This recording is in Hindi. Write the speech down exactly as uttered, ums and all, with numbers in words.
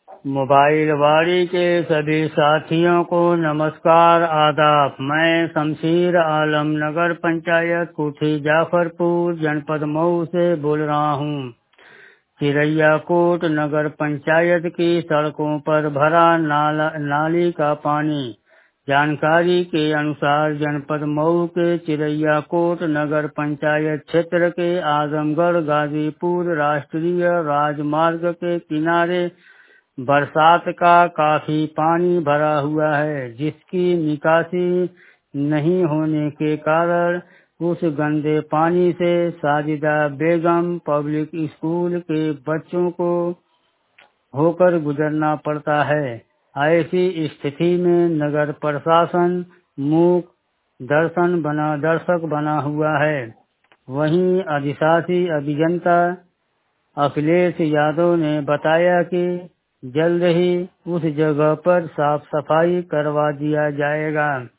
मोबाइल वाड़ी के सभी साथियों को नमस्कार आदाब। मैं शमशीर आलम नगर पंचायत कोठी जाफरपुर जनपद मऊ से बोल रहा हूँ। चिरैयाकोट नगर पंचायत की सड़कों पर भरा नाला नाली का पानी। जानकारी के अनुसार जनपद मऊ के चिरैयाकोट नगर पंचायत क्षेत्र के आजमगढ़ गाजीपुर राष्ट्रीय राजमार्ग के किनारे बरसात का काफी पानी भरा हुआ है, जिसकी निकासी नहीं होने के कारण उस गंदे पानी से साजिदा बेगम पब्लिक स्कूल के बच्चों को होकर गुजरना पड़ता है। ऐसी स्थिति में नगर प्रशासन मूक दर्शन बना दर्शक बना हुआ है। वहीं अधिशासी अभियंता अखिलेश यादव ने बताया कि जल्द ही उस जगह पर साफ सफाई करवा दिया जाएगा।